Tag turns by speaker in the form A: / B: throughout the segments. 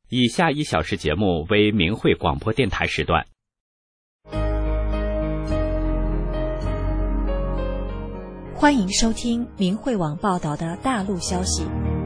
A: 以下1小时节目为明慧广播电台时段。
B: 欢迎收听明慧网报道的大陆消息。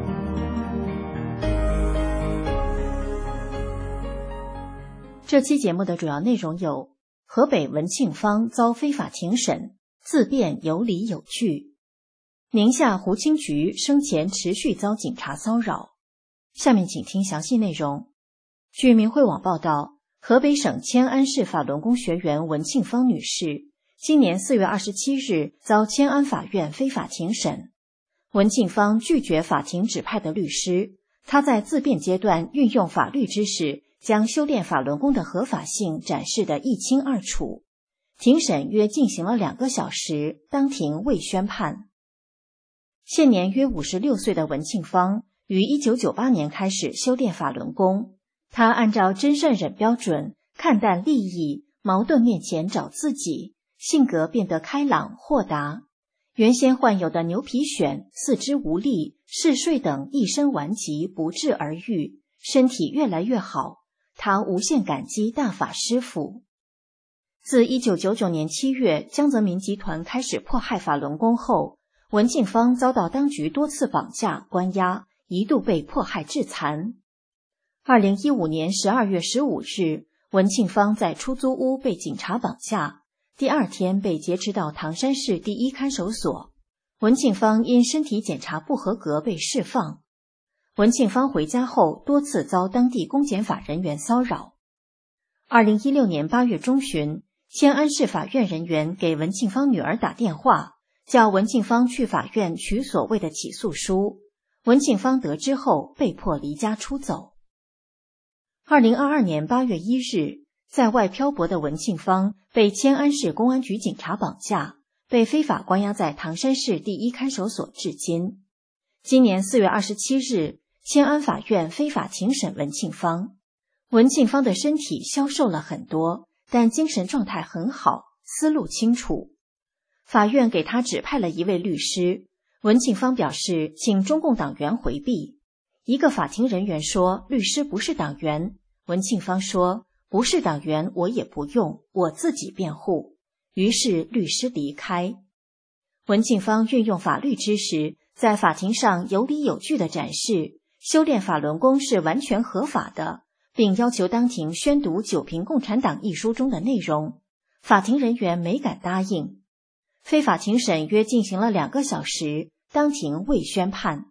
B: 这期节目的主要内容有：河北文庆坊遭非法庭审，自辩有理有据；宁夏湖清局生前持续遭警察骚扰。下面请听详细内容。据明慧网报道，河北省迁安市法轮功学员文庆芳女士今年4月27日遭迁安法院非法庭审。文庆芳拒绝法庭指派的律师，她在自辩阶段运用法律知识，将修炼法轮功的合法性展示得一清二楚。庭审约进行了2个小时，当庭未宣判。现年约56岁的文庆芳于1998年开始修炼法轮功，他按照真善忍标准，看淡利益，矛盾面前找自己，性格变得开朗豁达。原先患有的牛皮癣、四肢无力、嗜睡等一身顽疾不治而愈，身体越来越好，他无限感激大法师父。自1999年7月江泽民集团开始迫害法轮功后，文庆芳遭到当局多次绑架关押，一度被迫害致残。2015年12月15日，文庆芳在出租屋被警察绑架，第2天被劫持到唐山市第1看守所。文庆芳因身体检查不合格被释放。文庆芳回家后多次遭当地公检法人员骚扰。2016年8月中旬，迁安市法院人员给文庆芳女儿打电话，叫文庆芳去法院取所谓的起诉书。文庆芳得知后被迫离家出走。2022年8月1日，在外漂泊的文庆芳被迁安市公安局警察绑架，被非法关押在唐山市第1看守所至今。今年4月27日，迁安法院非法庭审文庆芳。文庆芳的身体消瘦了很多，但精神状态很好，思路清楚。法院给他指派了一位律师，文庆芳表示请中共党员回避。一个法庭人员说律师不是党员，文庆芳说不是党员我也不用，我自己辩护。于是律师离开。文庆芳运用法律知识，在法庭上有理有据地展示修炼法轮功是完全合法的，并要求当庭宣读《九评共产党》一书中的内容。法庭人员没敢答应。非法庭审约进行了2个小时，当庭未宣判。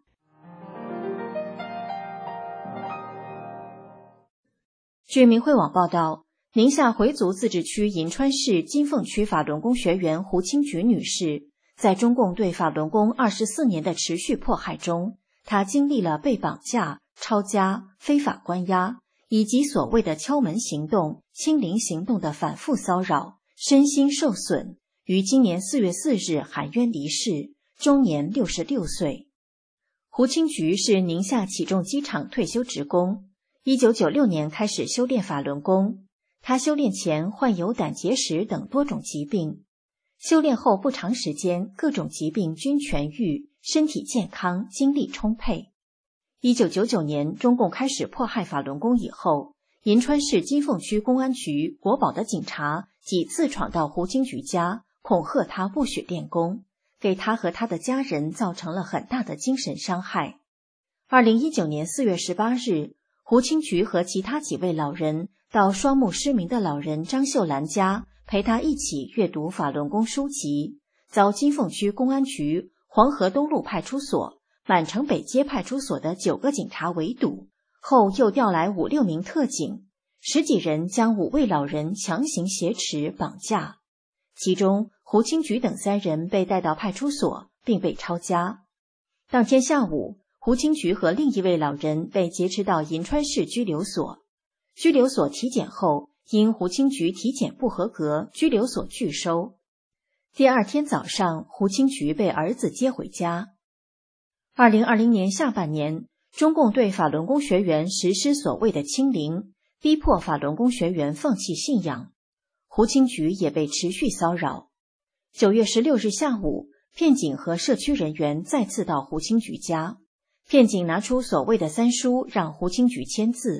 B: 据明慧网报道，宁夏回族自治区银川市金凤区法轮功学员胡清菊女士，在中共对法轮功24年的持续迫害中，她经历了被绑架、抄家、非法关押，以及所谓的敲门行动、清零行动的反复骚扰，身心受损，于今年4月4日含冤离世，终年66岁。胡清菊是宁夏起重机厂退休职工，1996年开始修炼法轮功。他修炼前患有胆结石等多种疾病，修炼后不长时间，各种疾病均痊愈，身体健康，精力充沛。1999年，中共开始迫害法轮功以后，银川市金凤区公安局国保的警察几次闯到胡清菊家，恐吓他不许练功，给他和他的家人造成了很大的精神伤害。2019年4月18日，胡清菊和其他几位老人到双目失明的老人张秀兰家，陪他一起阅读法轮功书籍，遭金凤区公安局黄河东路派出所、满城北街派出所的9个警察围堵，后又调来5、6名特警，10几人将5位老人强行挟持绑架，其中胡清菊等3人被带到派出所并被抄家。当天下午，胡清菊和另一位老人被劫持到银川市拘留所，拘留所体检后，因胡清菊体检不合格，拘留所拒收。第2天早上，胡清菊被儿子接回家。2020年下半年，中共对法轮功学员实施所谓的清零，逼迫法轮功学员放弃信仰。胡清菊也被持续骚扰。9月16日下午，片警和社区人员再次到胡清菊家，片警拿出所谓的3书让胡清菊签字，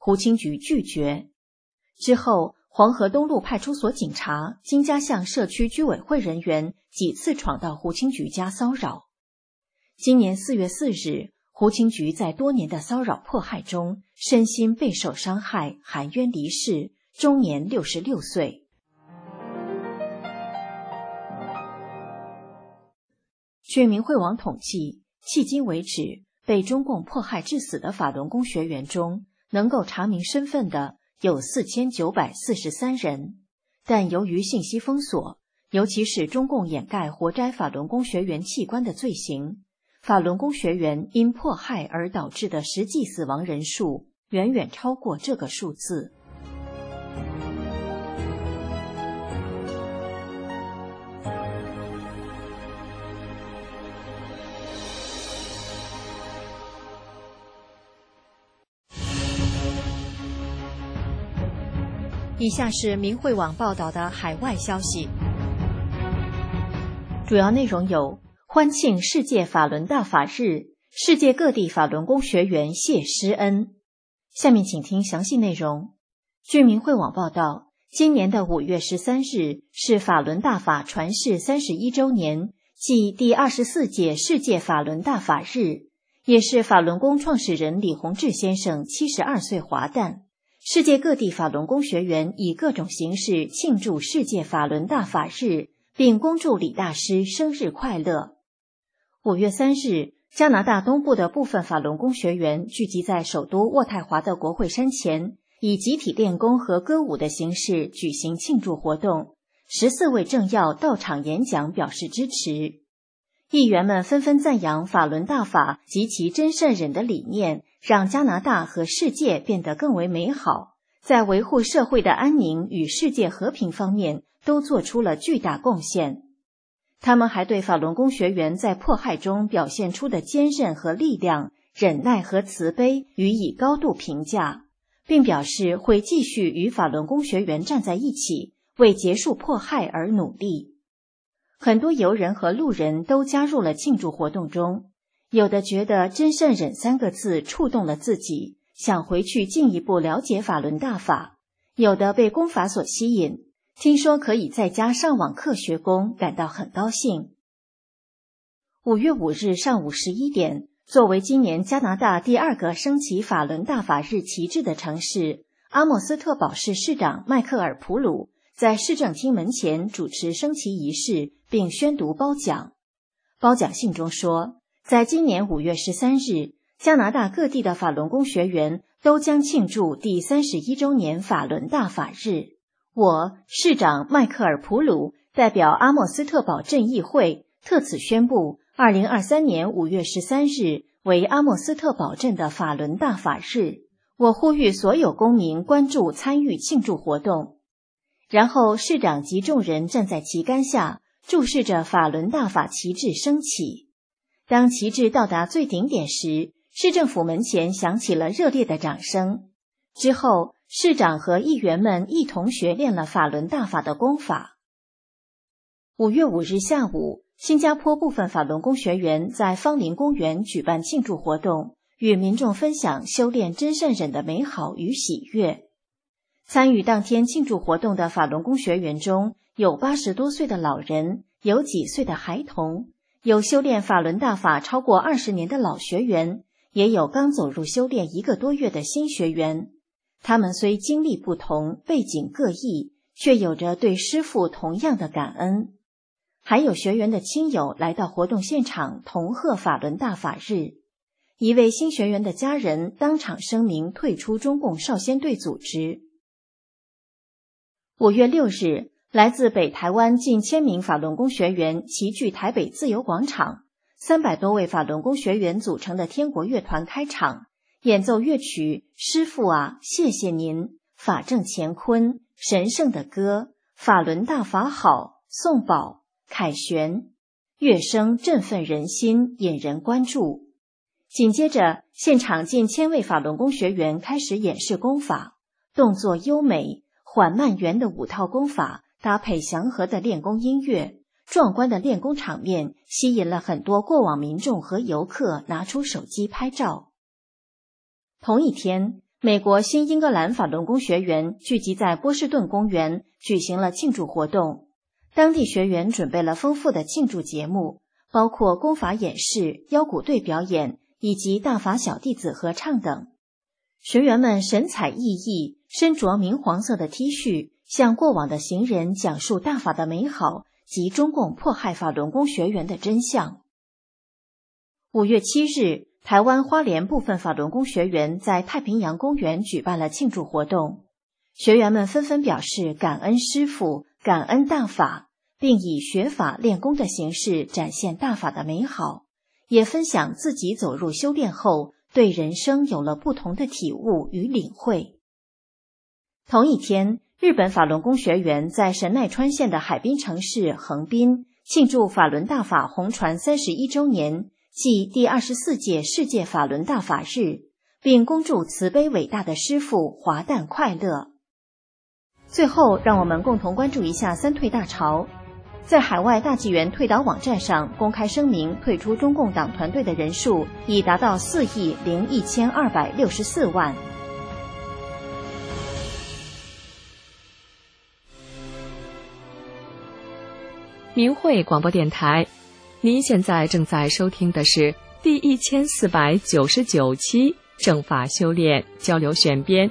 B: 胡清菊拒绝。之后，黄河东路派出所警察、金家巷社区居委会人员几次闯到胡清菊家骚扰。今年4月4日，胡清菊在多年的骚扰迫害中，身心备受伤害，含冤离世，终年66岁。据明慧网统计，迄今为止，被中共迫害致死的法轮功学员中，能够查明身份的有4943人，但由于信息封锁，尤其是中共掩盖活摘法轮功学员器官的罪行，法轮功学员因迫害而导致的实际死亡人数远远超过这个数字。以下是明慧网报道的海外消息，主要内容有：欢庆世界法轮大法日，世界各地法轮功学员谢师恩。下面请听详细内容。据明慧网报道，今年的5月13日是法轮大法传世31周年，即第24届世界法轮大法日，也是法轮功创始人李洪志先生72岁华诞。世界各地法轮功学员以各种形式庆祝世界法轮大法日，并恭祝李大师生日快乐。5月3日，加拿大东部的部分法轮功学员聚集在首都渥太华的国会山前，以集体练功和歌舞的形式举行庆祝活动。14位政要到场演讲表示支持。议员们纷纷赞扬法轮大法及其真善忍的理念，让加拿大和世界变得更为美好，在维护社会的安宁与世界和平方面都做出了巨大贡献。他们还对法轮功学员在迫害中表现出的坚韧和力量、忍耐和慈悲予以高度评价，并表示会继续与法轮功学员站在一起，为结束迫害而努力。很多游人和路人都加入了庆祝活动中，有的觉得真善忍3个字触动了自己，想回去进一步了解法轮大法，有的被功法所吸引，听说可以在家上网课学功，感到很高兴。5月5日上午11点，作为今年加拿大第2个升起法轮大法日旗帜的城市，阿莫斯特堡市市长迈克尔·普鲁在市政厅门前主持升旗仪式，并宣读褒奖。褒奖信中说，在今年5月13日，加拿大各地的法轮功学员都将庆祝第31周年法轮大法日。我，市长迈克尔·普鲁，代表阿莫斯特堡镇议会，特此宣布2023年5月13日为阿莫斯特堡镇的法轮大法日。我呼吁所有公民关注参与庆祝活动。然后市长及众人站在旗杆下，注视着法轮大法旗帜升起。当旗帜到达最顶点时，市政府门前响起了热烈的掌声。之后，市长和议员们一同学练了法轮大法的功法。5月5日下午，新加坡部分法轮功学员在芳林公园举办庆祝活动，与民众分享修炼真善忍的美好与喜悦。参与当天庆祝活动的法轮功学员中，有80多岁的老人，有几岁的孩童，有修炼法轮大法超过20年的老学员，也有刚走入修炼1个多月的新学员。他们虽经历不同，背景各异，却有着对师父同样的感恩。还有学员的亲友来到活动现场同贺法轮大法日。一位新学员的家人当场声明退出中共少先队组织。5月6日，来自北台湾近1000名法轮功学员齐聚台北自由广场，300多位法轮功学员组成的天国乐团开场，演奏乐曲《师父啊，谢谢您》、《法正乾坤》、《神圣的歌》、《法轮大法好》、颂宝、凯旋，乐声振奋人心，引人关注。紧接着，现场近1000位法轮功学员开始演示功法，动作优美，缓慢圆的5套功法搭配祥和的练功音乐，壮观的练功场面吸引了很多过往民众和游客拿出手机拍照。同一天， 美国新英格兰法轮功学员聚集在波士顿公园举行了庆祝活动，当地学员准备了丰富的庆祝节目，包括功法演示、腰鼓队表演以及大法小弟子合唱等。学员们神采奕奕，身着明黄色的 T 恤，向过往的行人讲述大法的美好及中共迫害法轮功学员的真相。5月7日，台湾花莲部分法轮功学员在太平洋公园举办了庆祝活动，学员们纷纷表示感恩师父，感恩大法，并以学法练功的形式展现大法的美好，也分享自己走入修炼后对人生有了不同的体悟与领会。同一天，日本法轮功学员在神奈川县的海滨城市横滨庆祝法轮大法红传31周年，即第24届世界法轮大法日，并恭祝慈悲伟大的师父华诞快乐。最后，让我们共同关注一下三退大潮。在海外大纪元退党网站上公开声明，退出中共党团队的人数已达到4.0264亿。
C: 明慧广播电台，您现在正在收听的是第1499期正法修炼交流选编。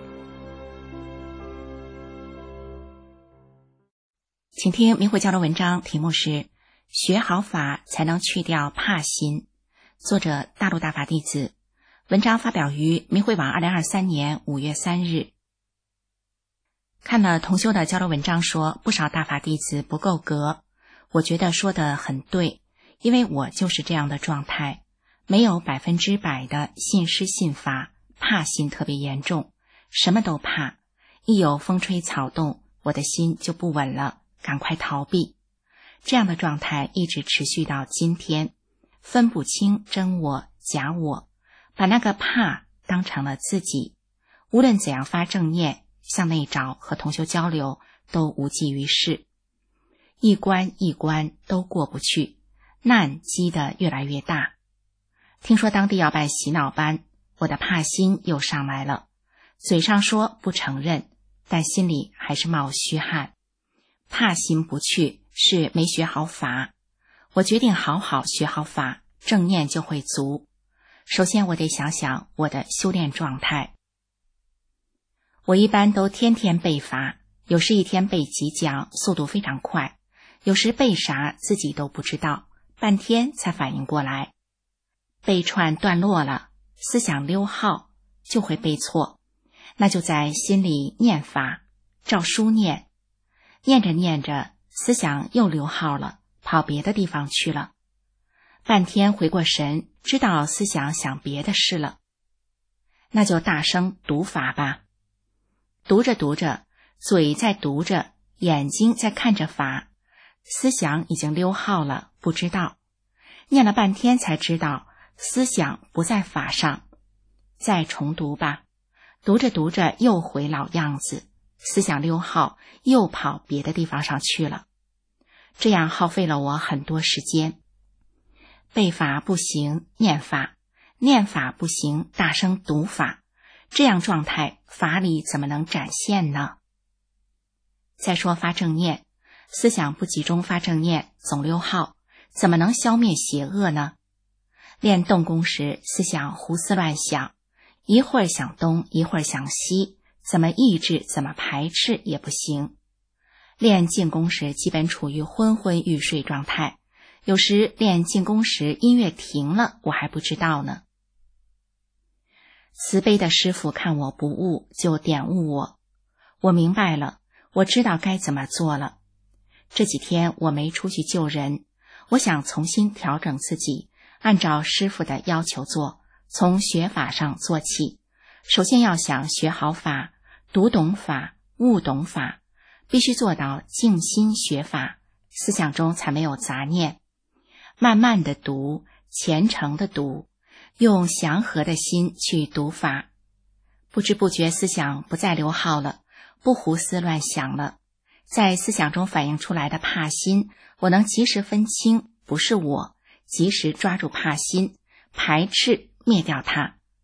D: 请听明慧交流文章，题目是学好法才能去掉怕心，作者大陆大法弟子，文章发表于明慧网2023年5月3日。看了同修的交流文章说不少大法弟子不够格，我觉得说得很对，因为我就是这样的状态，没有100%的信师信法，怕心特别严重，什么都怕，一有风吹草动，我的心就不稳了，赶快逃避。这样的状态一直持续到今天，分不清真我假我，把那个怕当成了自己，无论怎样发正念，向内找和同修交流都无济于事，一关一关都过不去，难积得越来越大。听说当地要办洗脑班，我的怕心又上来了，嘴上说不承认，但心里还是冒虚汗。怕心不去是没学好法，我决定好好学好法，正念就会足。首先我得想想我的修炼状态。我一般都天天背法，有时一天背几讲，速度非常快，有时背啥自己都不知道，半天才反应过来。背串段落了，思想溜号，就会背错，那就在心里念法，照书念，念着念着，思想又溜号了，跑别的地方去了。半天回过神，知道思想想别的事了，那就大声读法吧。读着读着，嘴在读着，眼睛在看着法，思想已经溜号了，不知道。念了半天才知道，思想不在法上。再重读吧。读着读着又回老样子，思想溜号，又跑别的地方上去了。这样耗费了我很多时间。背法不行，念法；念法不行，大声读法。这样状态，法理怎么能展现呢？再说发正念，思想不集中发正念，总溜号，怎么能消灭邪恶呢？练动功时，思想胡思乱想，一会儿想东，一会儿想西，怎么抑制，怎么排斥也不行。练静功时，基本处于昏昏欲睡状态，有时练静功时音乐停了，我还不知道呢。慈悲的师父看我不悟，就点悟我，我明白了，我知道该怎么做了。这几天我没出去救人，我想重新调整自己，按照师父的要求做，从学法上做起。首先要想学好法，读懂法，悟懂法，必须做到静心学法，思想中才没有杂念。慢慢的读，虔诚的读，用祥和的心去读法，不知不觉思想不再溜号了，不胡思乱想了。在思想中反映出来的怕心，我能及时分清不是我，及时抓住怕心，排斥灭掉它。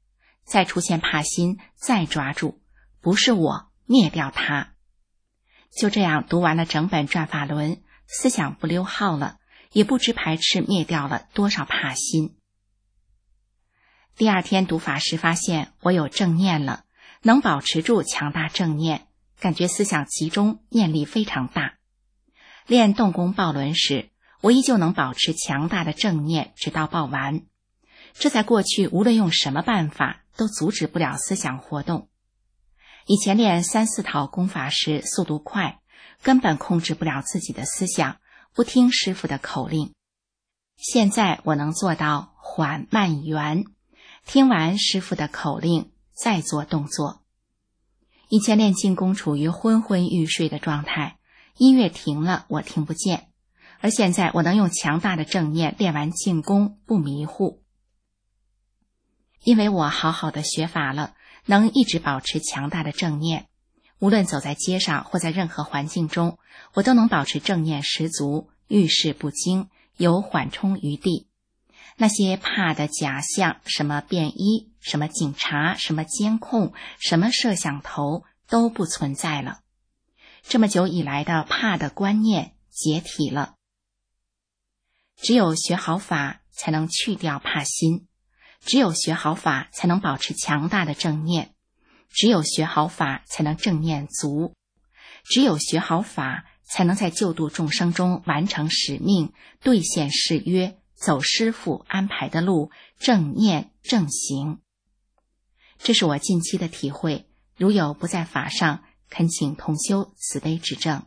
D: 再出现怕心，再抓住，不是我，灭掉它。就这样读完了整本转法轮，思想不溜号了，也不知排斥灭掉了多少怕心。第二天读法时发现我有正念了，能保持住强大正念，感觉思想集中，念力非常大。练动功抱轮时，我依旧能保持强大的正念直到抱完，这在过去无论用什么办法都阻止不了思想活动。以前练3、4套功法时速度快，根本控制不了自己的思想，不听师父的口令。现在我能做到缓慢圆，听完师父的口令再做动作。以前练静功处于昏昏欲睡的状态，音乐停了我听不见，而现在我能用强大的正念练完静功不迷糊。因为我好好的学法了，能一直保持强大的正念，无论走在街上或在任何环境中，我都能保持正念十足，遇事不惊，有缓冲余地。那些怕的假象，什么便衣，什么警察，什么监控，什么摄像头，都不存在了。这么久以来的怕的观念解体了。只有学好法，才能去掉怕心；只有学好法，才能保持强大的正念；只有学好法，才能正念足；只有学好法，才能在救度众生中完成使命，兑现誓约，走师父安排的路，正念正行。这是我近期的体会，如有不在法上，恳请同修慈悲指正。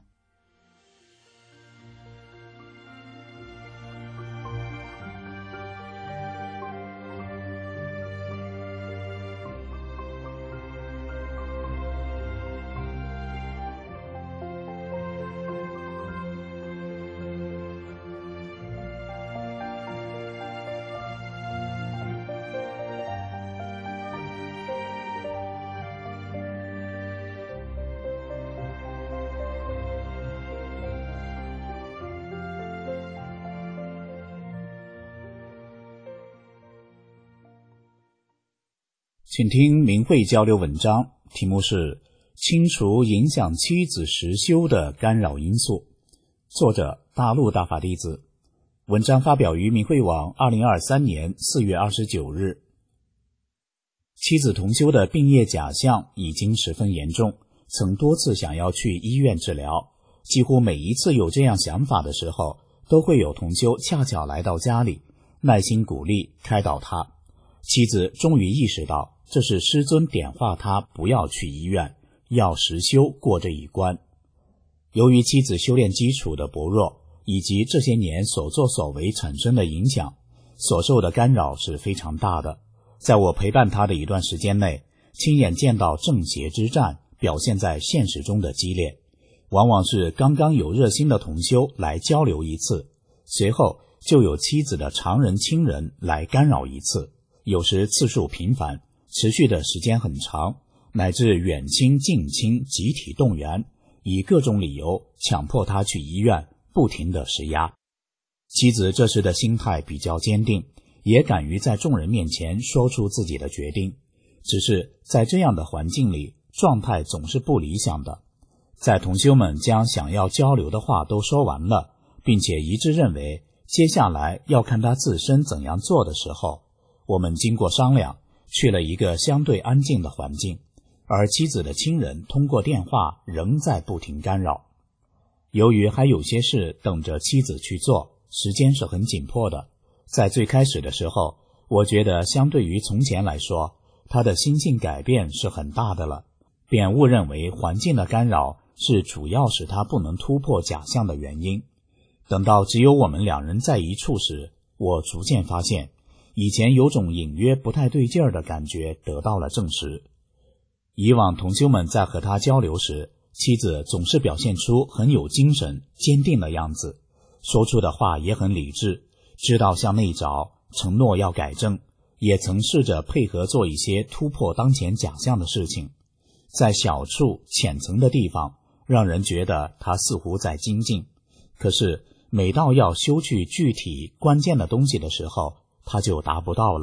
E: 请听明慧交流文章，题目是清除影响妻子实修的干扰因素，作者大陆大法弟子。文章发表于明慧网2023年4月29日。妻子同修的病业假象已经十分严重，曾多次想要去医院治疗，几乎每一次有这样想法的时候，都会有同修恰巧来到家里，耐心鼓励开导他。妻子终于意识到，这是师尊点化他不要去医院，要实修过这一关。由于妻子修炼基础的薄弱，以及这些年所作所为产生的影响，所受的干扰是非常大的。在我陪伴他的一段时间内，亲眼见到正邪之战表现在现实中的激烈，往往是刚刚有热心的同修来交流一次，随后就有妻子的常人亲人来干扰一次，有时次数频繁，持续的时间很长，乃至远亲近亲集体动员，以各种理由强迫他去医院，不停地施压。妻子这时的心态比较坚定，也敢于在众人面前说出自己的决定，只是在这样的环境里，状态总是不理想的。在同修们将想要交流的话都说完了，并且一致认为接下来要看他自身怎样做的时候，我们经过商量，去了一个相对安静的环境，而妻子的亲人通过电话仍在不停干扰。由于还有些事等着妻子去做，时间是很紧迫的。在最开始的时候，我觉得相对于从前来说，他的心境改变是很大的了，便误认为环境的干扰是主要使他不能突破假象的原因。等到只有我们两人在一处时，我逐渐发现以前有种隐约不太对劲儿的感觉得到了证实。以往同修们在和他交流时，妻子总是表现出很有精神、坚定的样子，说出的话也很理智，知道向内找，承诺要改正，也曾试着配合做一些突破当前假象的事情。在小处浅层的地方，让人觉得他似乎在精进，可是每到要修去具体关键的东西的时候，他就达不到了，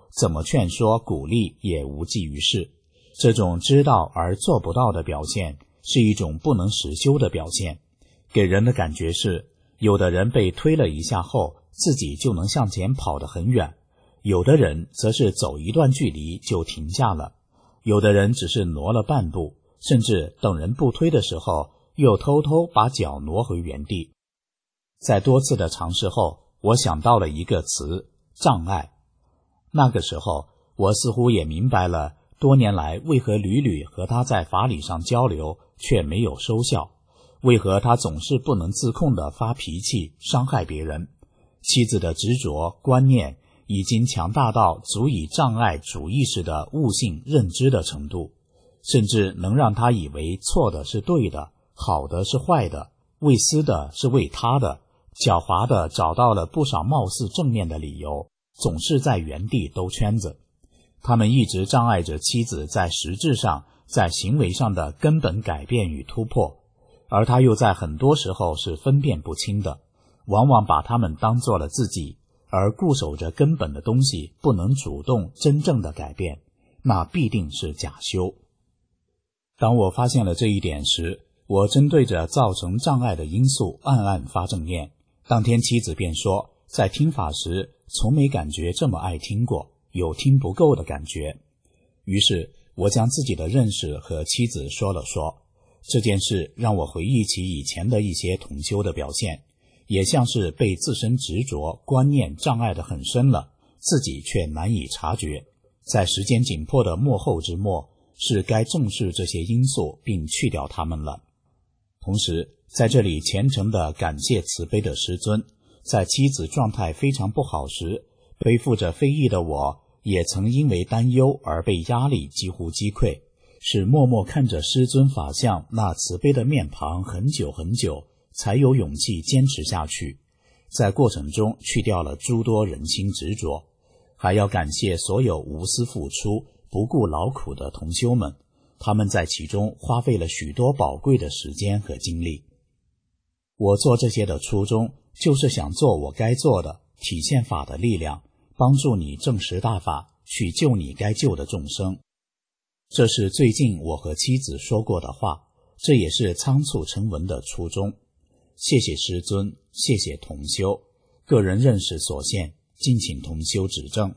E: 怎么劝说鼓励也无济于事。这种知道而做不到的表现是一种不能实修的表现，给人的感觉是有的人被推了一下后自己就能向前跑得很远，有的人则是走一段距离就停下了，有的人只是挪了半步，甚至等人不推的时候又偷偷把脚挪回原地。在多次的尝试后，我想到了一个词，障碍。那个时候我似乎也明白了多年来为何屡屡和他在法理上交流却没有收效，为何他总是不能自控地发脾气伤害别人。妻子的执着观念已经强大到足以障碍主意识的悟性认知的程度，甚至能让他以为错的是对的，好的是坏的，为私的是为他的，狡猾地找到了不少貌似正面的理由，总是在原地兜圈子。他们一直障碍着妻子在实质上在行为上的根本改变与突破，而他又在很多时候是分辨不清的，往往把他们当作了自己，而固守着根本的东西不能主动真正的改变，那必定是假修。当我发现了这一点时，我针对着造成障碍的因素暗暗发正念。当天妻子便说，在听法时从没感觉这么爱听过，有听不够的感觉。于是我将自己的认识和妻子说了说，这件事让我回忆起以前的一些同修的表现，也像是被自身执着观念障碍得很深了，自己却难以察觉。在时间紧迫的末后之末，是该正视这些因素并去掉它们了。同时在这里虔诚地感谢慈悲的师尊，在妻子状态非常不好时，背负着非议的我也曾因为担忧而被压力几乎击溃，是默默看着师尊法相那慈悲的面庞很久很久，才有勇气坚持下去，在过程中去掉了诸多人心执着。还要感谢所有无私付出不顾劳苦的同修们，他们在其中花费了许多宝贵的时间和精力。我做这些的初衷就是想做我该做的，体现法的力量，帮助你证实大法，去救你该救的众生。这是最近我和妻子说过的话，这也是仓促成文的初衷。谢谢师尊，谢谢同修，个人认识所限，敬请同修指正。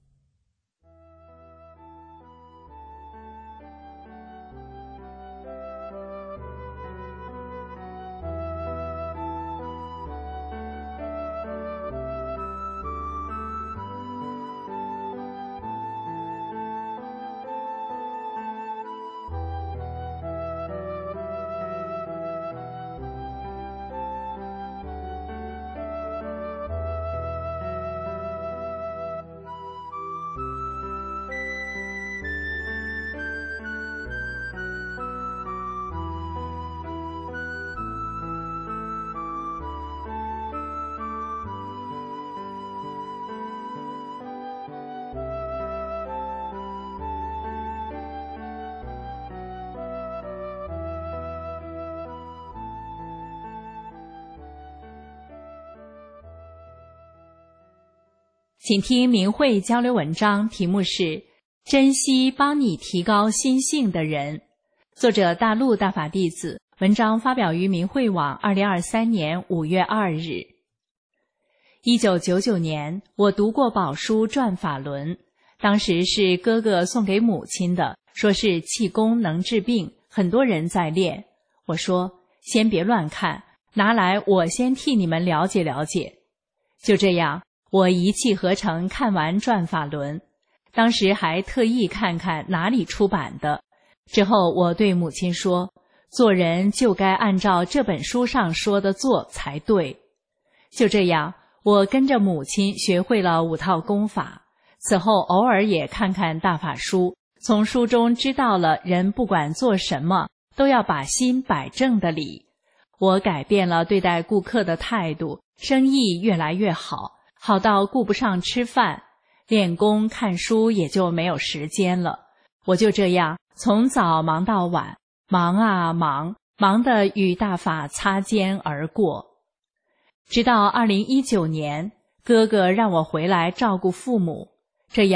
B: 请听明慧交流文章，题目是珍惜帮你提高心性的人，作者大陆大法弟子，文章发表于明慧网2023年5月2日。1999年，我读过宝书转法轮，当时是哥哥送给母亲的，说是气功能治病，很多人在练。我说先别乱看，拿来我先替你们了解了解。就这样，我一气呵成看完转法轮，当时还特意看看哪里出版的。之后我对母亲说，做人就该按照这本书上说的做才对。就这样，我跟着母亲学会了5套功法，此后偶尔也看看大法书，从书中知道了人不管做什么都要把心摆正的理。我改变了对待顾客的态度，生意越来越好，好到顾不上吃饭，练功看书也就没有时间了。我就这样从早忙到晚，忙啊忙，忙得与大法擦肩而过。直到2019年，哥哥让我回来照顾父母，这样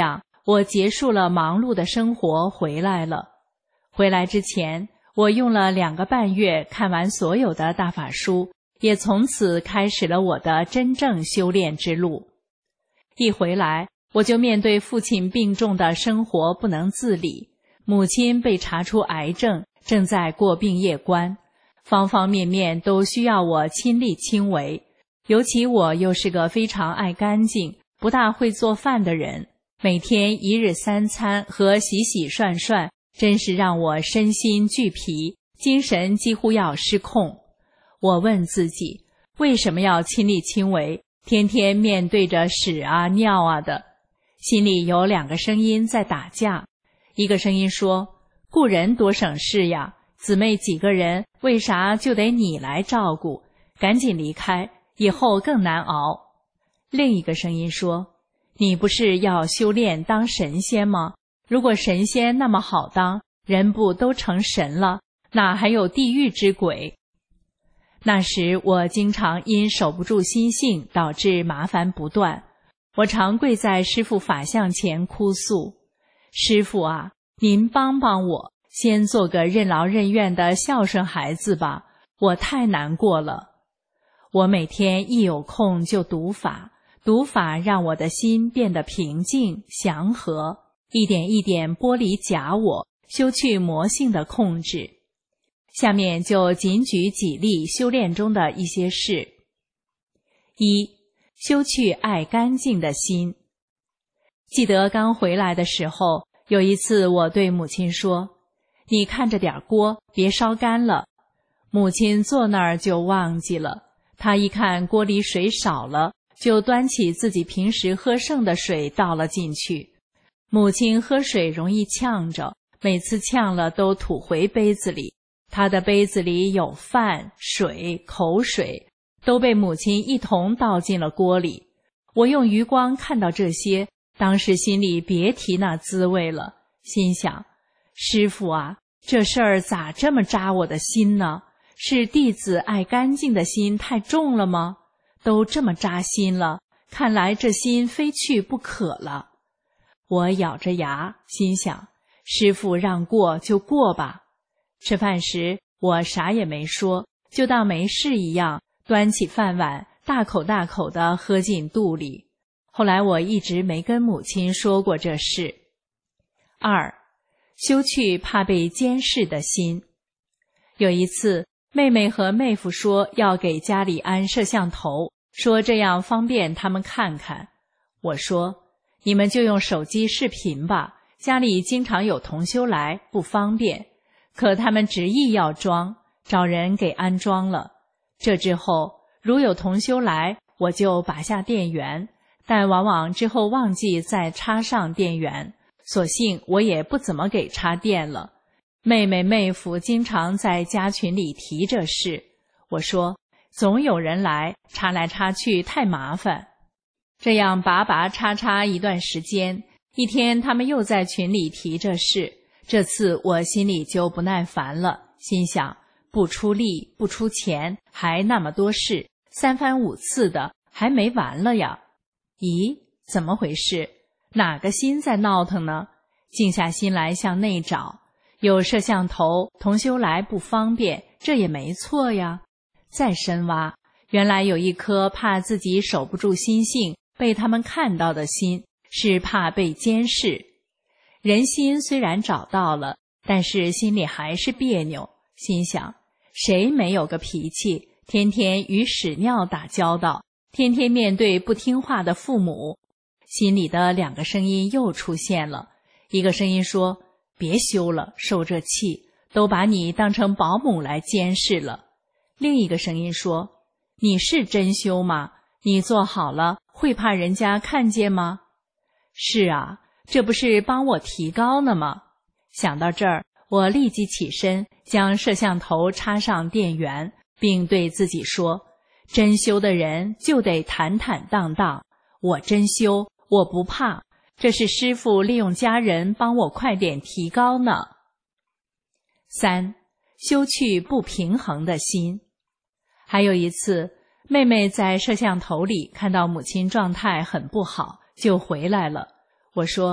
F: 我结束了忙碌的生活回来了。回来之前，我用了2个半月看完所有的大法书，也从此开始了我的真正修炼之路。一回来，我就面对父亲病重的生活不能自理，母亲被查出癌症，正在过病夜关，方方面面都需要我亲力亲为。尤其我又是个非常爱干净、不大会做饭的人，每天1日3餐和洗洗涮涮，真是让我身心俱疲，精神几乎要失控。我问自己，为什么要亲力亲为，天天面对着屎啊尿啊的？心里有2个声音在打架。一个声音说，雇人多省事呀，姊妹几个人，为啥就得你来照顾？赶紧离开，以后更难熬。另一个声音说，你不是要修炼当神仙吗？如果神仙那么好当，人不都成神了，哪还有地狱之鬼？那时我经常因守不住心性，导致麻烦不断。我常跪在师父法像前哭诉，师父啊，您帮帮我，先做个任劳任怨的孝顺孩子吧，我太难过了。我每天一有空就读法，读法让我的心变得平静祥和，一点一点剥离假我，修去魔性的控制。下面就仅举几例修炼中的一些事。1. 修去爱干净的心。记得刚回来的时候，有一次我对母亲说，你看着点锅，别烧干了。母亲坐那儿就忘记了，她一看锅里水少了，就端起自己平时喝剩的水倒了进去。母亲喝水容易呛着，每次呛了都吐回杯子里，她的杯子里有饭、水、口水，都被母亲一同倒进了锅里。我用余光看到这些，当时心里别提那滋味了，心想，师父啊，这事儿咋这么扎我的心呢？是弟子爱干净的心太重了吗？都这么扎心了，看来这心非去不可了。我咬着牙，心想，师父让过就过吧。吃饭时，我啥也没说，就当没事一样，端起饭碗，大口大口地喝进肚里。后来我一直没跟母亲说过这事。2. 修去怕被监视的心。有一次，妹妹和妹夫说要给家里安摄像头，说这样方便他们看看。我说，你们就用手机视频吧，家里经常有同修来，不方便。可他们执意要装，找人给安装了。这之后，如有同修来，我就拔下电源，但往往之后忘记再插上电源，索性我也不怎么给插电了。妹妹妹夫经常在家群里提这事，我说总有人来，插来插去太麻烦。这样拔拔插插一段时间，一天他们又在群里提这事，这次我心里就不耐烦了，心想，不出力不出钱，还那么多事，3番5次的，还没完了呀。咦，怎么回事？哪个心在闹腾呢？静下心来向内找，有摄像头，同修来不方便，这也没错呀。再深挖，原来有一颗怕自己守不住心性被他们看到的心，是怕被监视。人心虽然找到了，但是心里还是别扭，心想，谁没有个脾气，天天与屎尿打交道，天天面对不听话的父母。心里的2个声音又出现了，一个声音说，别修了，受这气，都把你当成保姆来监视了。另一个声音说，你是真修吗？你做好了，会怕人家看见吗？是啊，这不是帮我提高呢吗？想到这儿，我立即起身，将摄像头插上电源，并对自己说，真修的人就得坦坦荡荡，我真修，我不怕，这是师父利用家人帮我快点提高呢。3. 修去不平衡的心。还有一次，妹妹在摄像头里看到母亲状态很不好，就回来了。我说，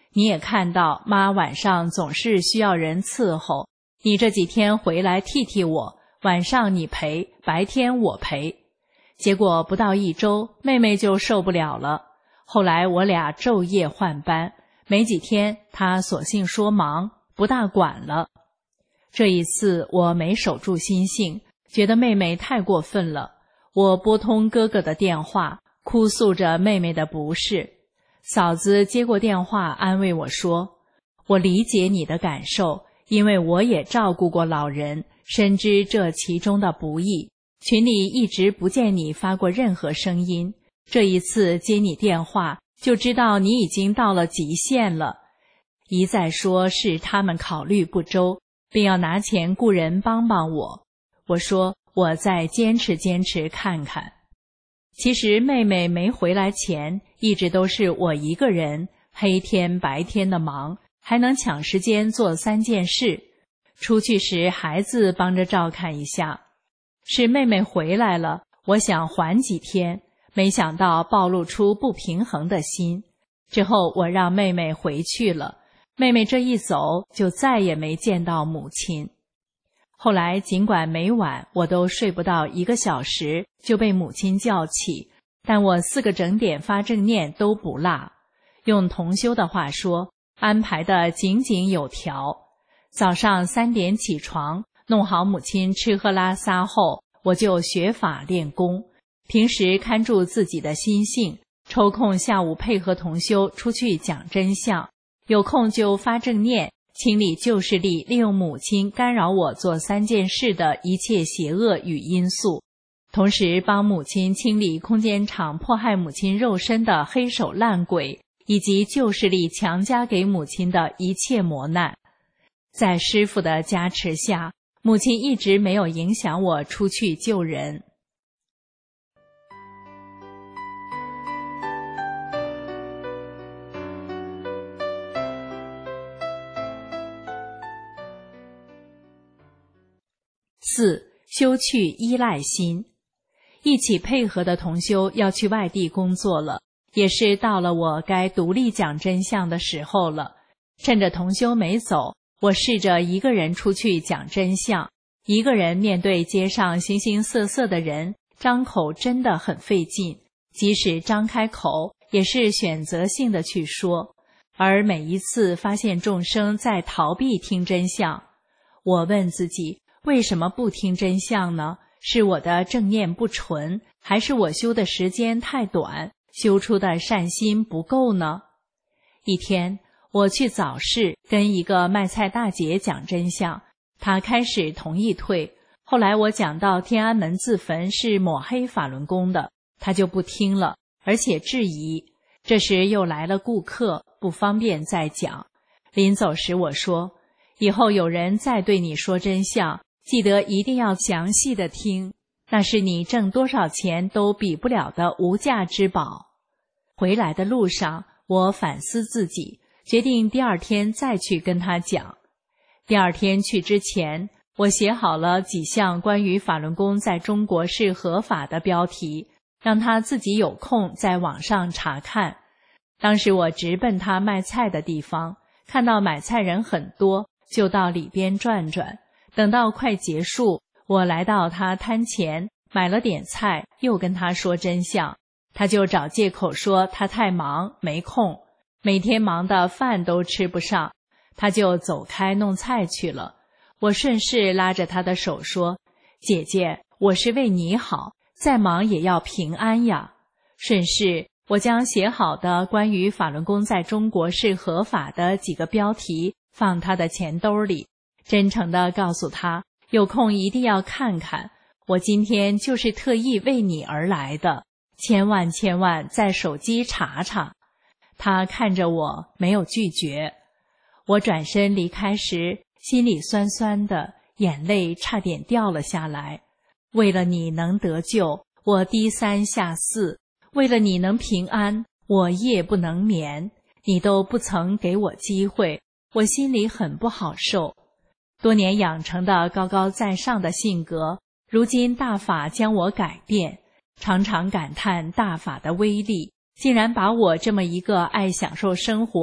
F: 你也看到妈晚上总是需要人伺候，你这几天回来替替我，晚上你陪，白天我陪。结果不到1周，妹妹就受不了了。后来我俩昼夜换班，没几天她索性说忙，不大管了。这一次我没守住心性，觉得妹妹太过分了。我拨通哥哥的电话，哭诉着妹妹的不是。嫂子接过电话安慰我说，我理解你的感受，因为我也照顾过老人，深知这其中的不易。群里一直不见你发过任何声音，这一次接你电话，就知道你已经到了极限了。一再说是他们考虑不周，并要拿钱雇人帮帮我。我说我再坚持坚持看看。其实妹妹没回来前，一直都是我一个人，黑天白天的忙，还能抢时间做3件事。出去时孩子帮着照看一下。是妹妹回来了，我想缓几天，没想到暴露出不平衡的心。之后我让妹妹回去了，妹妹这一走就再也没见到母亲。后来尽管每晚我都睡不到1个小时就被母亲叫起，但我4个整点发正念都不落。用同修的话说，安排得井井有条。早上3点起床，弄好母亲吃喝拉撒后，我就学法练功。平时看住自己的心性，抽空下午配合同修出去讲真相，有空就发正念，清理旧势力利用母亲干扰我做3件事的一切邪恶与因素，同时帮母亲清理空间场迫害母亲肉身的黑手烂鬼，以及旧势力强加给母亲的一切磨难。在师父的加持下，母亲一直没有影响我出去救人。4. 修去依赖心。一起配合的同修要去外地工作了，也是到了我该独立讲真相的时候了。趁着同修没走，我试着一个人出去讲真相。一个人面对街上形形色色的人，张口真的很费劲，即使张开口，也是选择性的去说。而每一次发现众生在逃避听真相，我问自己，为什么不听真相呢？是我的正念不纯，还是我修的时间太短，修出的善心不够呢？一天，我去早市跟一个卖菜大姐讲真相，她开始同意退。后来我讲到天安门自焚是抹黑法轮功的，她就不听了，而且质疑。这时又来了顾客，不方便再讲。临走时我说，以后有人再对你说真相，记得一定要详细的听，那是你挣多少钱都比不了的无价之宝。回来的路上，我反思自己，决定第2天再去跟他讲。第2天去之前，我写好了几项关于法轮功在中国是合法的标题，让他自己有空在网上查看。当时我直奔他卖菜的地方，看到买菜人很多，就到里边转转。等到快结束，我来到他摊前，买了点菜，又跟他说真相。他就找借口说他太忙没空，每天忙的饭都吃不上，他就走开弄菜去了。我顺势拉着他的手说，姐姐，我是为你好，再忙也要平安呀。顺势我将写好的关于法轮功在中国是合法的几个标题放他的钱兜里，真诚地告诉他，有空一定要看看，我今天就是特意为你而来的，千万在手机查查。他看着我，没有拒绝。我转身离开时，心里酸酸的，眼泪差点掉了下来。为了你能得救，我低3下4，为了你能平安，我夜不能眠，你都不曾给我机会，我心里很不好受。多年养成的高高在上的性格，如今大法将我改变，常常感叹大法的威力，竟然把我这么一个爱享受生活、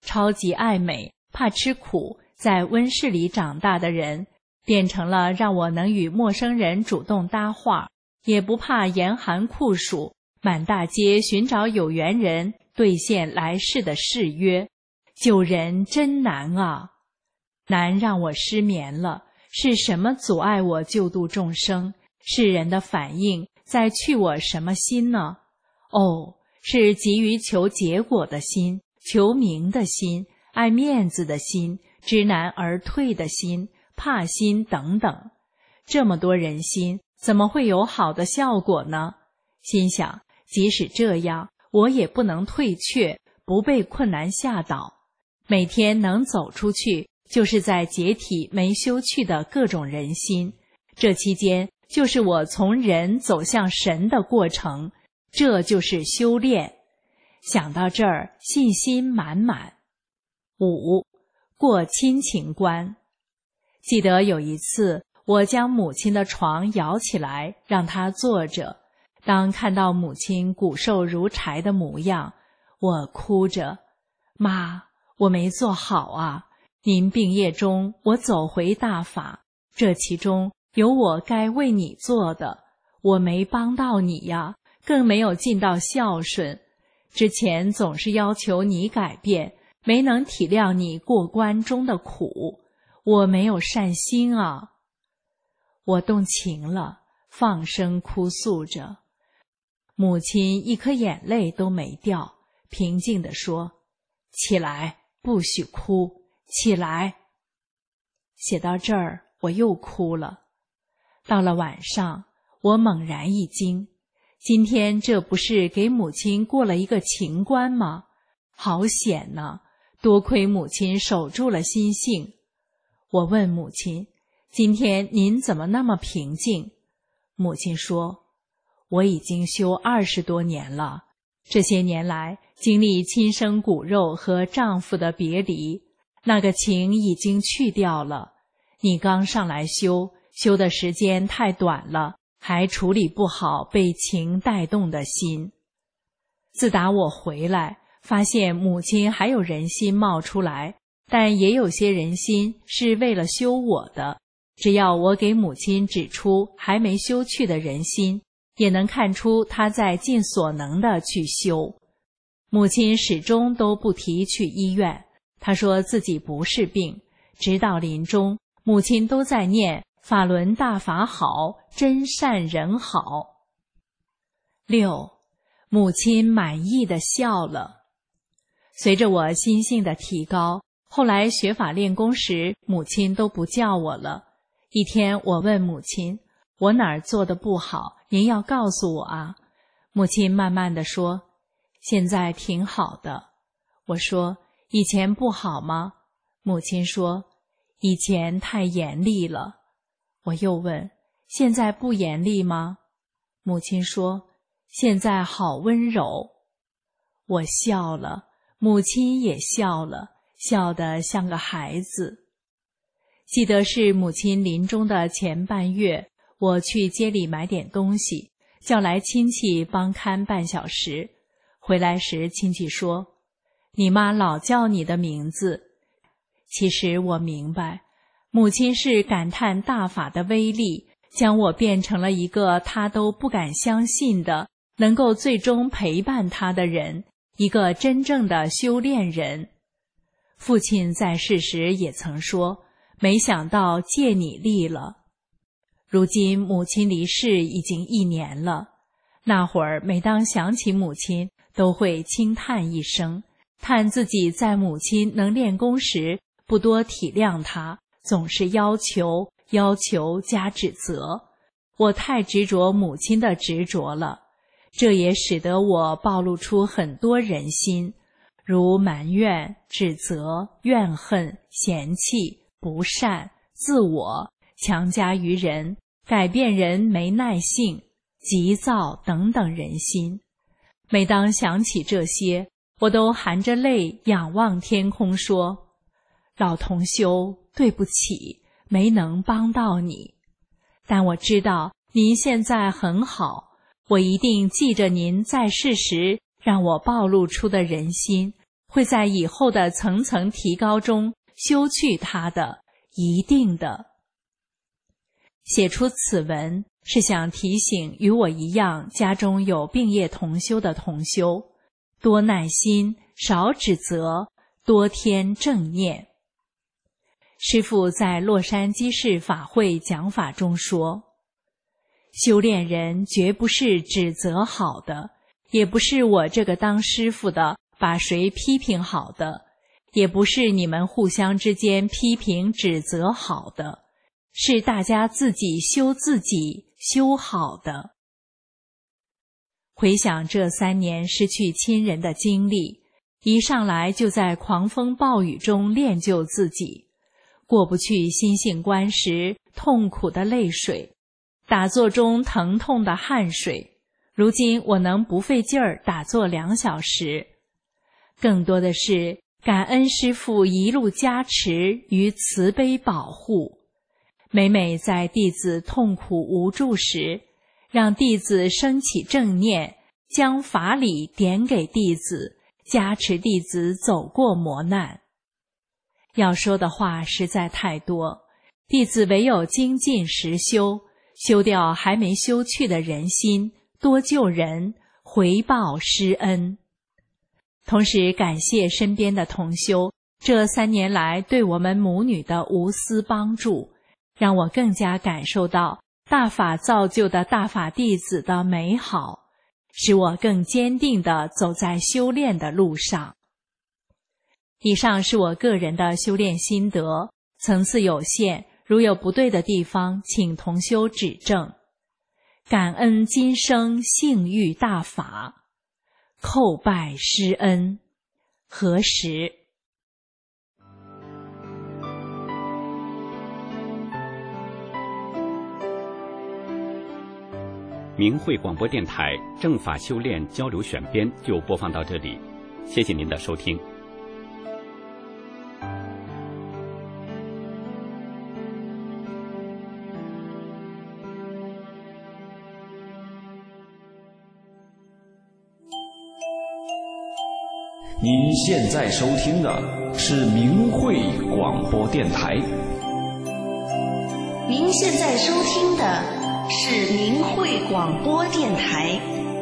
F: 超级爱美，怕吃苦，在温室里长大的人，变成了让我能与陌生人主动搭话，也不怕严寒酷暑，满大街寻找有缘人，兑现来世的誓约。救人真难啊！难让我失眠了，是什么阻碍我救度众生？世人的反应在去我什么心呢？哦，是急于求结果的心，求名的心，爱面子的心，知难而退的心，怕心等等。这么多人心，怎么会有好的效果呢？心想，即使这样，我也不能退却，不被困难吓倒。每天能走出去，就是在解体没修去的各种人心。这期间，就是我从人走向神的过程，这就是修炼。想到这儿，信心满满。5. 过亲情关。记得有一次，我将母亲的床摇起来，让她坐着。当看到母亲骨瘦如柴的模样，我哭着，妈，我没做好啊！您病业中，我走回大法，这其中有我该为你做的，我没帮到你呀，更没有尽到孝顺。之前总是要求你改变，没能体谅你过关中的苦，我没有善心啊！我动情了，放声哭诉着。母亲一颗眼泪都没掉，平静地说：“起来，不许哭，起来。”写到这儿，我又哭了。到了晚上，我猛然一惊，今天这不是给母亲过了一个情关吗？好险呢！多亏母亲守住了心性。我问母亲：“今天您怎么那么平静？”母亲说：“我已经修20多年了，这些年来经历亲生骨肉和丈夫的别离，那个情已经去掉了。你刚上来修的时间太短了，还处理不好被情带动的心。自打我回来，发现母亲还有人心冒出来，但也有些人心是为了修我的。只要我给母亲指出还没修去的人心，也能看出她在尽所能的去修。母亲始终都不提去医院，她说自己不是病，直到临终，母亲都在念法轮大法好，真善人好。6. 母亲满意的笑了。随着我心性的提高，后来学法练功时，母亲都不叫我了。一天我问母亲，我哪儿做的不好，您要告诉我啊。母亲慢慢地说，现在挺好的。我说，以前不好吗？母亲说，以前太严厉了。我又问，现在不严厉吗？母亲说，现在好温柔。我笑了，母亲也笑了，笑得像个孩子。记得是母亲临终的前半月，我去街里买点东西，叫来亲戚帮看半小时。回来时亲戚说，你妈老叫你的名字。其实我明白，母亲是感叹大法的威力，将我变成了一个她都不敢相信的，能够最终陪伴她的人，一个真正的修炼人。父亲在世时也曾说，没想到借你力了。如今母亲离世已经1年了，那会儿每当想起母亲，都会轻叹一声，叹自己在母亲能练功时不多体谅她，总是要求加指责。我太执着母亲的执着了，这也使得我暴露出很多人心，如埋怨、指责、怨恨、嫌弃、不善、自我、强加于人、改变人没耐性、急躁等等人心。每当想起这些，我都含着泪仰望天空说，老同修，对不起，没能帮到你。但我知道您现在很好，我一定记着您在世时让我暴露出的人心， 会在以后的层层提高中修去它的，一定的。写出此文是想提醒与我一样家中有病业同修的同修，多耐心，少指责，多添正念。师父在洛杉矶市法会讲法中说，修炼人绝不是指责好的，也不是我这个当师父的把谁批评好的，也不是你们互相之间批评指责好的，是大家自己修自己修好的。回想这3年失去亲人的经历，一上来就在狂风暴雨中练就自己，过不去心性关时痛苦的泪水，打坐中疼痛的汗水，如今我能不费劲儿打坐2小时。更多的是感恩师父一路加持与慈悲保护，每每在弟子痛苦无助时，让弟子升起正念，将法理点给弟子，加持弟子走过磨难。要说的话实在太多，弟子唯有精进实修，修掉还没修去的人心，多救人，回报师恩。同时感谢身边的同修，这3年来对我们母女的无私帮助，让我更加感受到大法造就的大法弟子的美好，使我更坚定地走在修炼的路上。以上是我个人的修炼心得，层次有限，如有不对的地方，请同修指正。感恩今生幸遇大法，叩拜师恩，何时？
A: 明慧广播电台正法修炼交流选编就播放到这里，谢谢您的收听。
G: 您现在收听的是明慧广播电台。
H: 您现在收听的是明慧广播电台。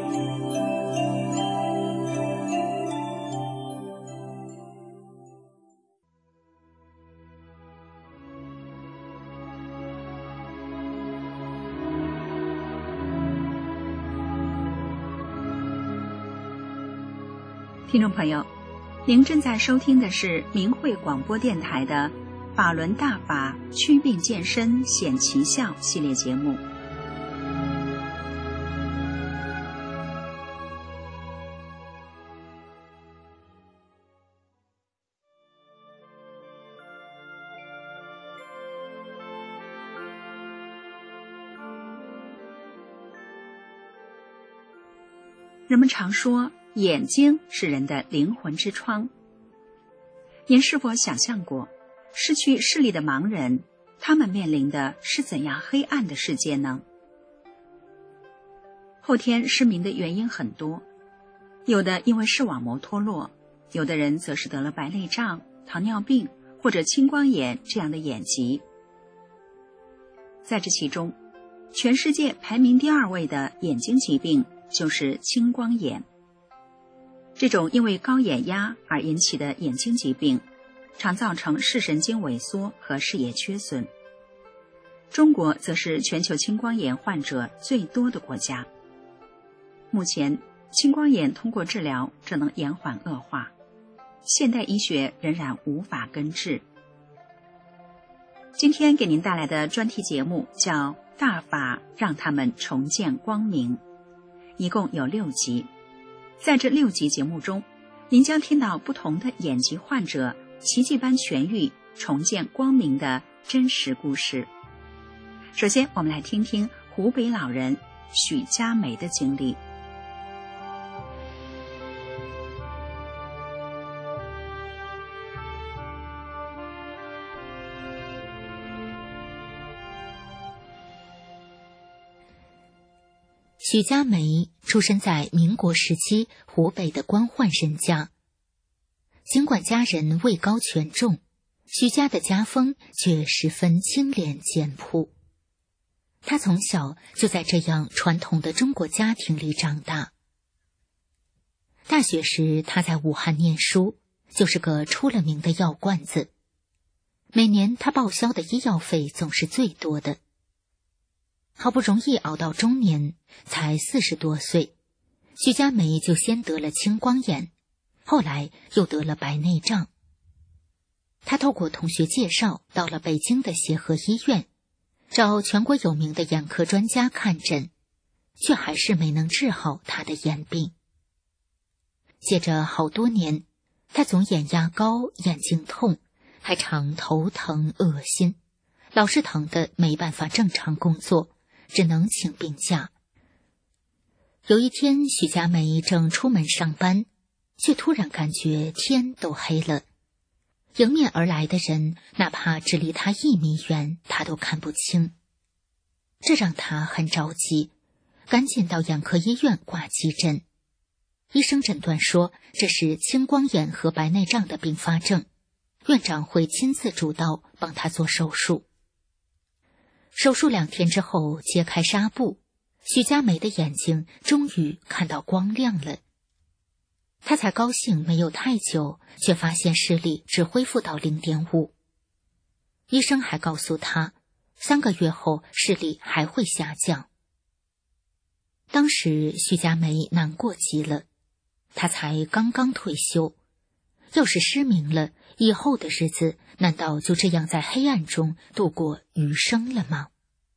I: 听众朋友，您正在收听的是明慧广播电台的法轮大法祛病健身显奇效系列节目。人们常说眼睛是人的灵魂之窗。您是否想象过，失去视力的盲人，他们面临的是怎样黑暗的世界呢？后天失明的原因很多，有的因为视网膜脱落，有的人则是得了白内障、糖尿病或者青光眼这样的眼疾。在这其中，全世界排名第2位的眼睛疾病就是青光眼。这种因为高眼压而引起的眼睛疾病，常造成视神经萎缩和视野缺损。中国则是全球青光眼患者最多的国家。目前，青光眼通过治疗只能延缓恶化，现代医学仍然无法根治。今天给您带来的专题节目叫《大法让他们重见光明》，一共有6集。在这6集节目中，您将听到不同的眼疾患者奇迹般痊愈、重见光明的真实故事。首先，我们来听听湖北老人许佳梅的经历。
J: 许佳梅出生在民国时期湖北的官宦人家。 尽管家人位高权重，徐家的家风却十分清廉简朴。他从小就在这样传统的中国家庭里长大。大学时，他在武汉念书，就是个出了名的药罐子。每年他报销的医药费总是最多的。好不容易熬到中年，才40多岁，徐佳梅就先得了青光眼，后来又得了白内障。他透过同学介绍，到了北京的协和医院，找全国有名的眼科专家看诊，却还是没能治好他的眼病。接着好多年，他总眼压高，眼睛痛，还常头疼恶心，老是疼得没办法正常工作，只能请病假。有一天，徐佳梅正出门上班，却突然感觉天都黑了。迎面而来的人，哪怕只离他1米远，他都看不清。这让他很着急，赶紧到眼科医院挂急诊。医生诊断说，这是青光眼和白内障的并发症，院长会亲自主刀帮他做手术。手术2天之后，揭开纱布，徐佳梅的眼睛终于看到光亮了。他才高兴没有太久，却发现视力只恢复到 0.5。 医生还告诉他，3个月后视力还会下降。当时徐佳梅难过极了，她才刚刚退休，要是失明了，以后的日子难道就这样在黑暗中度过余生了吗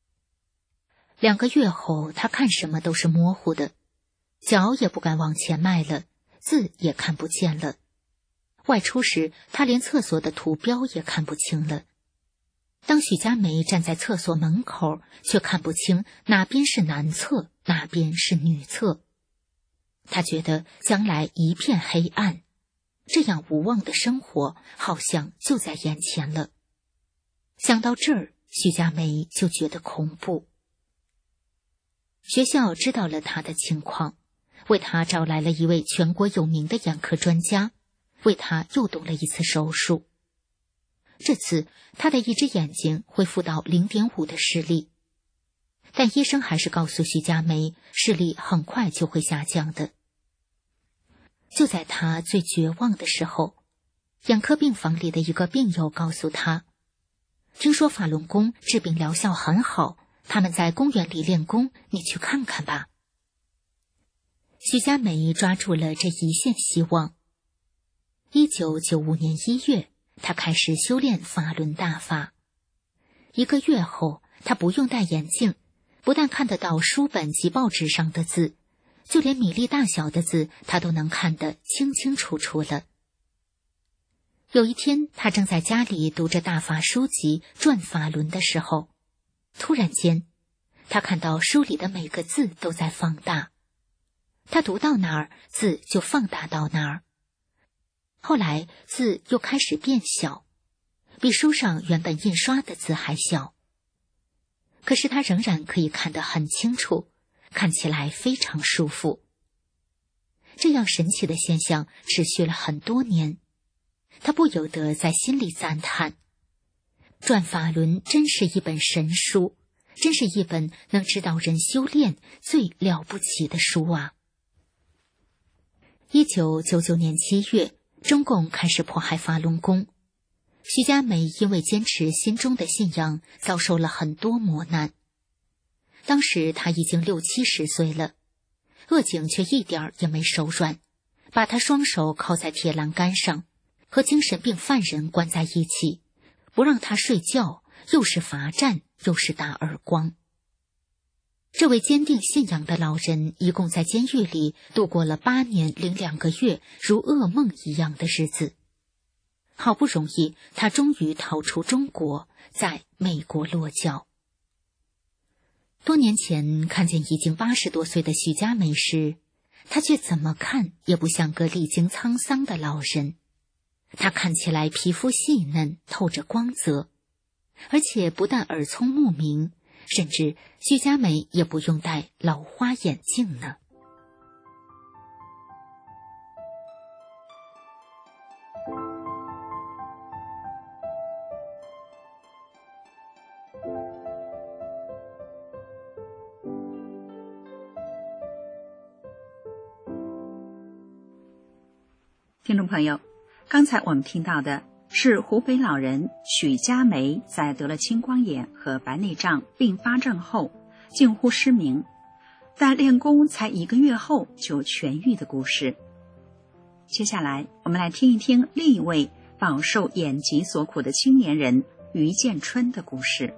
J: ？2个月后，她看什么都是模糊的，脚也不敢往前迈了，字也看不见了。外出时，她连厕所的图标也看不清了。当许佳梅站在厕所门口，却看不清哪边是男厕，哪边是女厕。她觉得将来一片黑暗，这样无望的生活好像就在眼前了。想到这儿，许佳梅就觉得恐怖。学校知道了她的情况，为她找来了一位全国有名的眼科专家，为她又动了一次手术。这次她的一只眼睛恢复到 0.5 的视力，但医生还是告诉徐佳梅，视力很快就会下降的。就在她最绝望的时候，眼科病房里的一个病友告诉她，听说法轮功治病疗效很好，他们在公园里练功，你去看看吧。徐佳梅抓住了这一线希望。1995年1月，她开始修炼法轮大法。1个月后，她不用戴眼镜，不但看得到书本及报纸上的字，就连米粒大小的字她都能看得清清楚楚了。有一天，她正在家里读着大法书籍转法轮的时候，突然间，她看到书里的每个字都在放大。她读到哪儿，字就放大到哪儿。后来字又开始变小，比书上原本印刷的字还小。可是她仍然可以看得很清楚，看起来非常舒服。这样神奇的现象持续了很多年，她不由得在心里赞叹：转法轮真是一本神书，真是一本能指导人修炼最了不起的书啊！1999年7月，中共开始迫害法轮功。徐佳梅因为坚持心中的信仰，遭受了很多磨难。当时她已经60、70岁了，恶警却一点儿也没手软，把她双手铐在铁栏杆上，和精神病犯人关在一起，不让她睡觉，又是罚站，又是打耳光。这位坚定信仰的老人一共在监狱里度过了8年零2个月，如噩梦一样的日子。好不容易，他终于逃出中国，在美国落脚。多年前看见已经80多岁的许佳梅时，他却怎么看也不像个历经沧桑的老人。他看起来皮肤细嫩，透着光泽，而且不但耳聪目明，甚至徐佳梅也不用戴老花眼镜呢。
I: 听众朋友，刚才我们听到的是湖北老人许佳梅在得了青光眼和白内障并发症后近乎失明，但练功才1个月后就痊愈的故事。接下来我们来听一听另一位饱受眼疾所苦的青年人于建春的故事。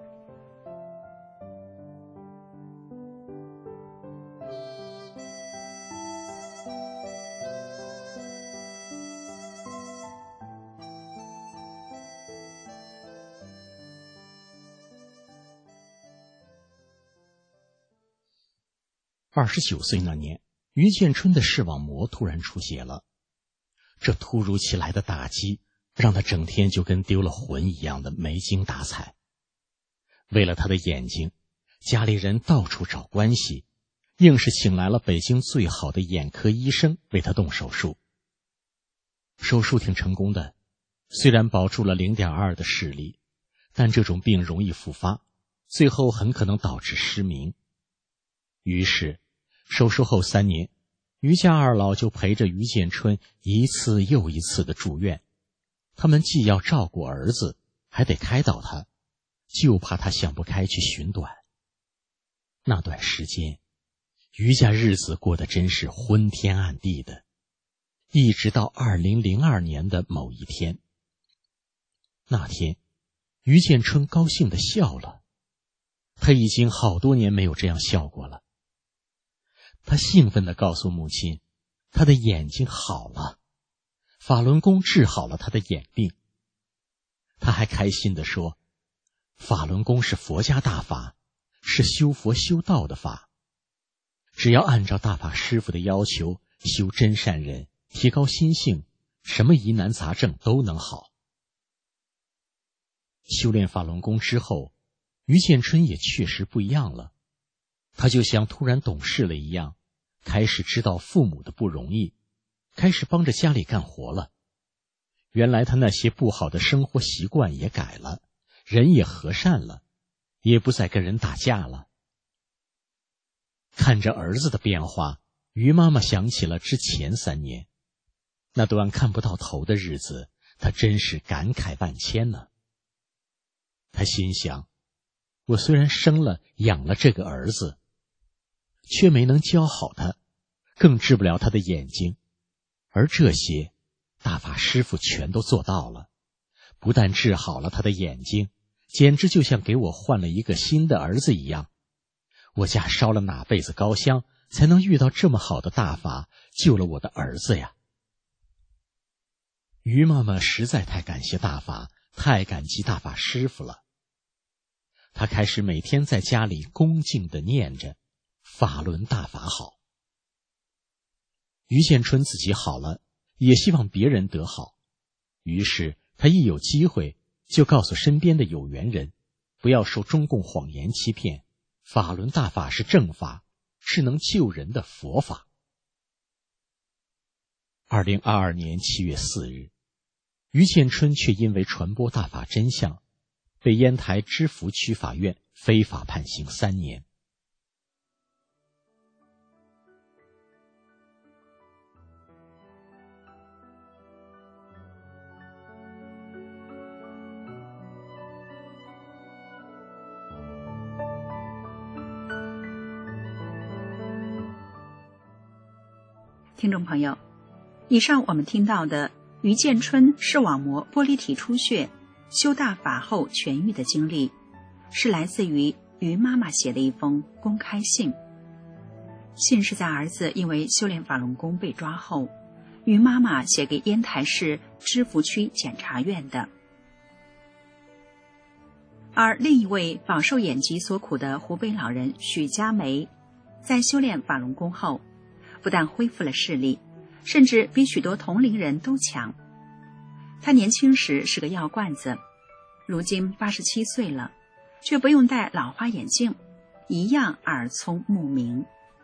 K: 29岁那年，于建春的视网膜突然出血了。这突如其来的打击让他整天就跟丢了魂一样的没精打采。为了他的眼睛，家里人到处找关系，硬是请来了北京最好的眼科医生为他动手术。手术挺成功的，虽然保住了 0.2 的视力，但这种病容易复发，最后很可能导致失明。于是手术后3年，于家二老就陪着于建春一次又一次的住院。他们既要照顾儿子，还得开导他，就怕他想不开去寻短。那段时间，于家日子过得真是昏天暗地的，一直到2002年的某一天。那天，于建春高兴地笑了，他已经好多年没有这样笑过了。他兴奋地告诉母亲，他的眼睛好了，法轮功治好了他的眼病。他还开心地说，法轮功是佛家大法，是修佛修道的法，只要按照大法师父的要求修真善忍，提高心性，什么疑难杂症都能好。修炼法轮功之后，于建春也确实不一样了。他就像突然懂事了一样，开始知道父母的不容易，开始帮着家里干活了。原来他那些不好的生活习惯也改了，人也和善了，也不再跟人打架了。看着儿子的变化，于妈妈想起了之前3年，那段看不到头的日子，她真是感慨万千呢。她心想，我虽然生了养了这个儿子，却没能教好他，更治不了他的眼睛，而这些大法师父全都做到了，不但治好了他的眼睛，简直就像给我换了一个新的儿子一样。我家烧了哪辈子高香，才能遇到这么好的大法，救了我的儿子呀。于妈妈实在太感谢大法，太感激大法师父了。她开始每天在家里恭敬地念着法轮大法好。于建春自己好了，也希望别人得好，于是他一有机会就告诉身边的有缘人，不要受中共谎言欺骗，法轮大法是正法，是能救人的佛法。2022年7月4日，于建春却因为传播大法真相，被烟台知福区法院非法判刑3年。
I: 听众朋友，以上我们听到的于建春视网膜玻璃体出血修大法后痊愈的经历，是来自于于妈妈写的一封公开信。信是在儿子因为修炼法轮功被抓后，于妈妈写给烟台市知福区检察院的。而另一位饱受眼疾所苦的湖北老人许佳梅，在修炼法轮功后，不但恢复了视力，甚至比许多同龄人都强。他年轻时是个药罐子，如今87岁了，却不用戴老花眼镜，一样耳聪目明。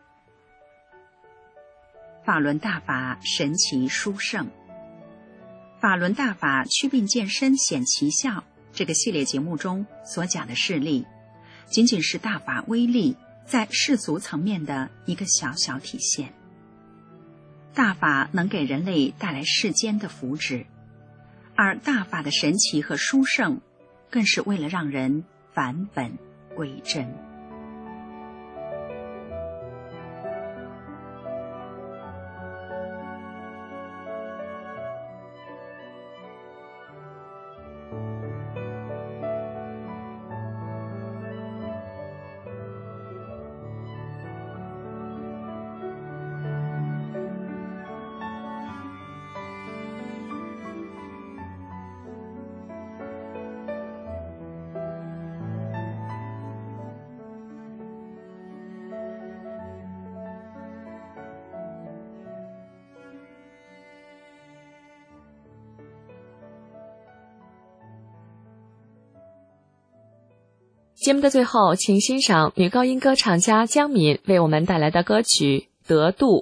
I: 法轮大法神奇殊胜，法轮大法祛病健身显奇效这个系列节目中所讲的事例，仅仅是大法威力在世俗层面的一个小小体现。 大法能给人类带来世间的福祉，而大法的神奇和殊胜，更是为了让人返本归真。
C: 节目的最后，请欣赏女高音歌唱家江敏为我们带来的歌曲《得度》。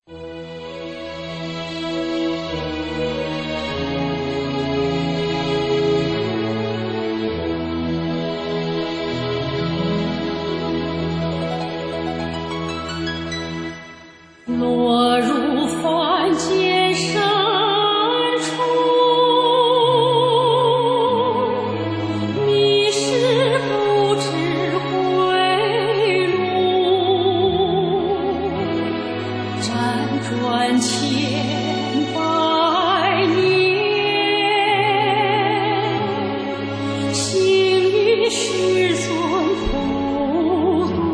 L: 落入凡间深处，迷失不知归路，辗转千百年，行于世尊普度。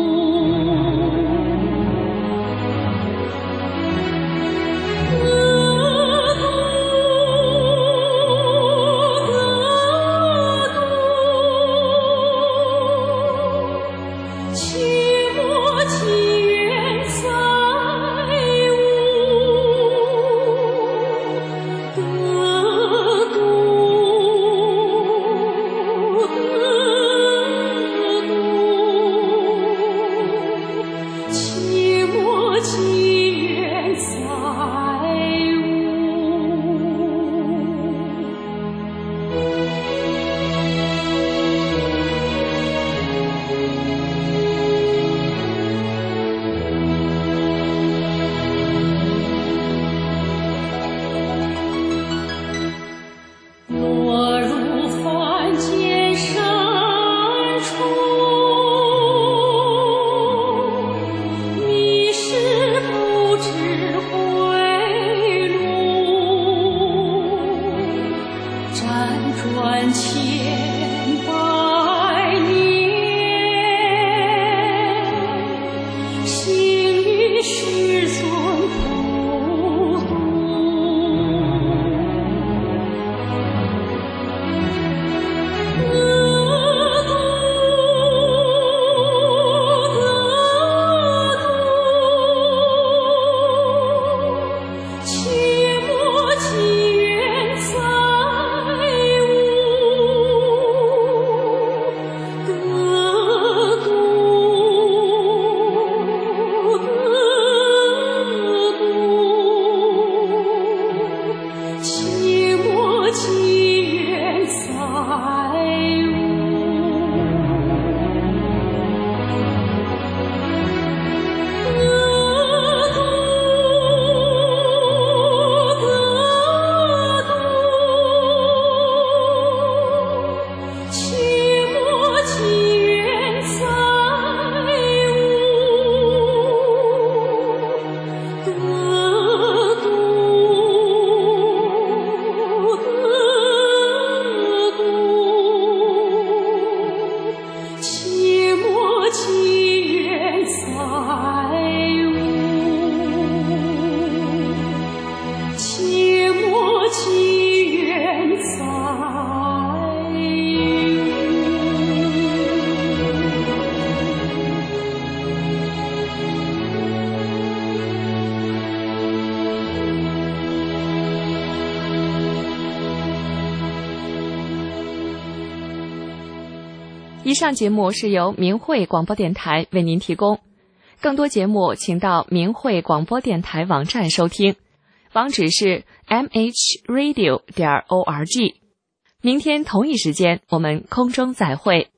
C: 以上节目是由明慧广播电台为您提供，更多节目请到明慧广播电台网站收听，网址是 mhradio.org。明天同一时间我们空中再会。